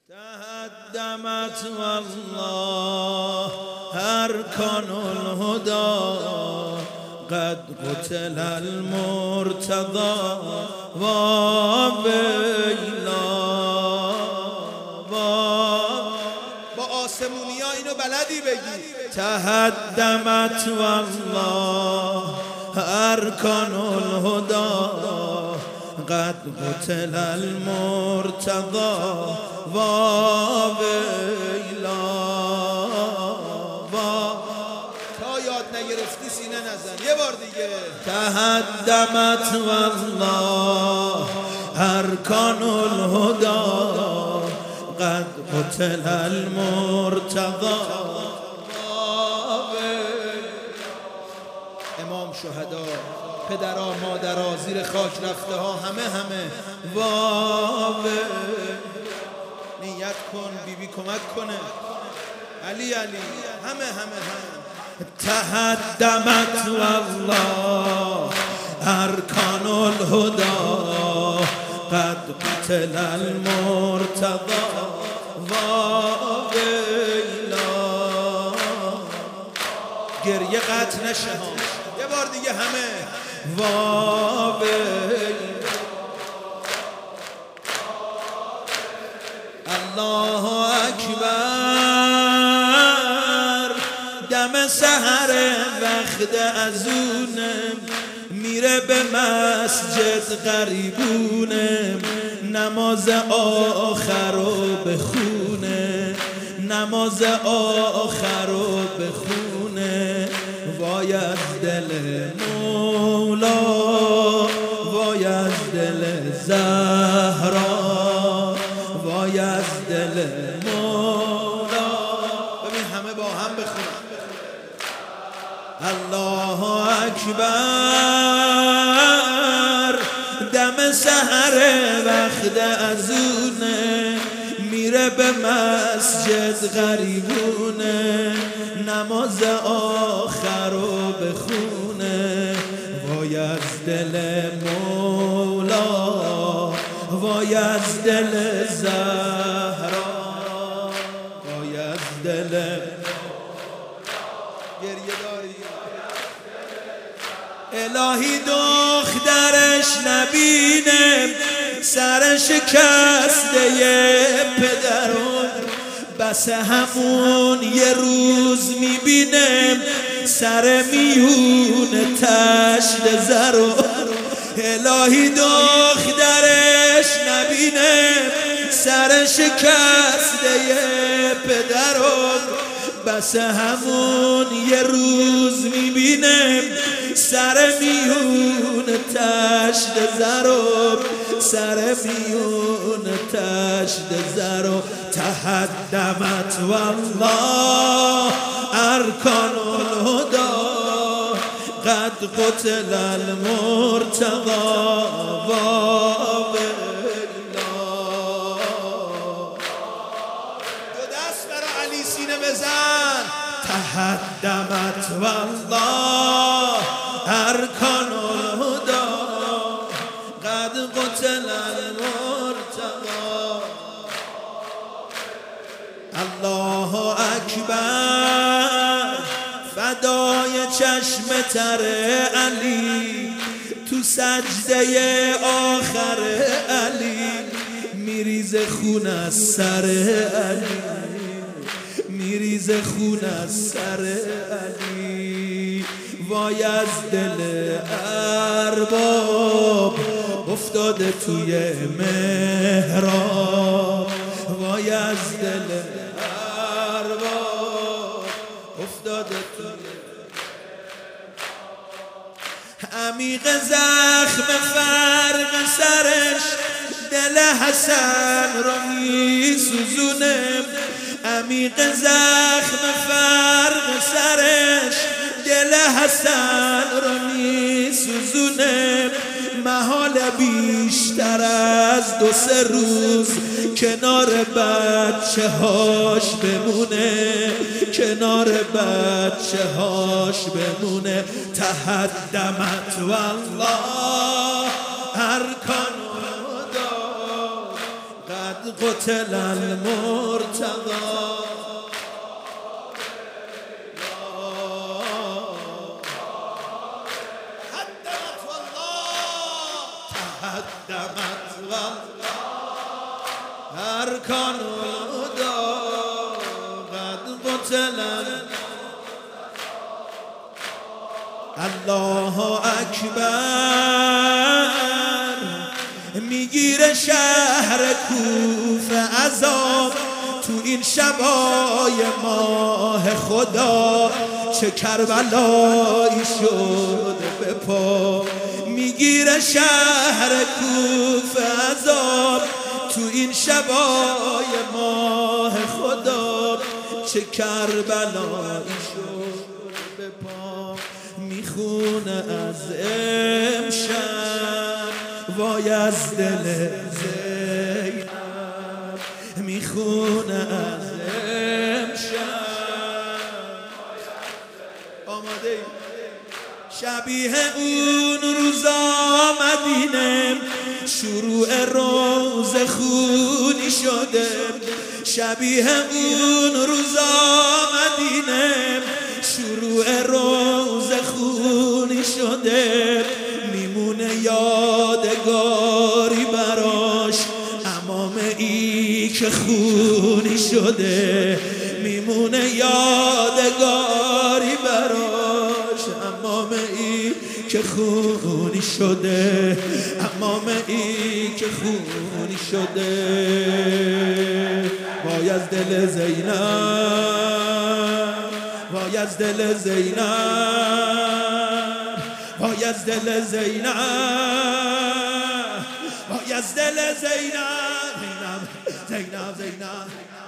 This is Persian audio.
تهدمت والله أركان الهدى قد قتل المرتضى وویلا. با آسمونی ها اینو بلدی بگی. تهدمت والله أركان الهدى قد قتل المرتضى وویلا. تا یاد نگرفتی سینه نزن یه بار دیگه. تهدمت والله أركان الهدى قد قتل المرتضى. امام شهدا، پدرها مادرها زیر خاک رفته ها، همه واوه. نیت کن بیبی کمک کنه. علی همه تهدمت والله أركان الهدى قد قتل المرتضى وویلا. گریه قطع نشه ها، یه بار دیگه همه وویلا. الله اکبر. دم سحر وقت ازونم میره به مسجد غریبونم، نماز آخر رو بخونه، نماز آخر رو بخونه. وای از دل مولا، وای از دل زهرا، وای از دل مولا. ببین همه با هم بخونن. الله اکبر. دم سحر وقت ازونه میره به مسجد غریبونه، نماز آخر رو بخونه. وای از دل مولا، وای از دل زهرا، وای از دل گریه داری. الهی دخترش نبینم سر شکسته پدرون، بس همون یه روز میبینم سر میون تشت زرو. الهی دخترش نبینم سر شکسته پدرون، بس همون یه روز میبینم سر میون تشت زرو، سر میون تشت زرو. تهدمت والله أركان الهدى قد قتل المرتضى وویلا. دو دست برا علی سینه بزن. تهدمت والله أركان الهدى قد قتل المرتضى. الله اکبر. فدای چشم تر علی تو سجده آخر علی میریزه خون از سر علی، میریزه خون از سر علی. وای از دل ارباب افتاده توی محراب، وای از دل ارباب افتاده توی. عمیق زخم فرق سرش دل حسن رو میسوزونم، عمیق زخم فرق سرش دل حسن رو میسوزونم. محال بیشتر از 2-3 روز کنار بچه هاش بمونه، کنار بچه هاش بمونه. تهدمت والله أركان الهدى قد قتل المرتضى هدمت والله تهدمت والله أركان الهدى قد قتل الله اکبر میگیره شهر کوفه عذاب تو این شبای ماه خدا چه کربلایی شد به پا میگیره شهر کوفه عذاب تو این شبای ماه خدا چه کربلایی شد به پا میخونه از امشب وای از دل زینب میخونه از امشب آماده ای شبیه اون روزا مدینه شروع روز خونی شده شبیه اون روزا مدینه شروع روز خونی شده میمونه یادگاری براش امامه ای که خونی شده میمونه یادگاری براش امامه ای که خونی شده امامه ای که خونی شده وای از دل زینب وای از دل زینب وای از دل زینب وای از دل زینب زینب زینب زینب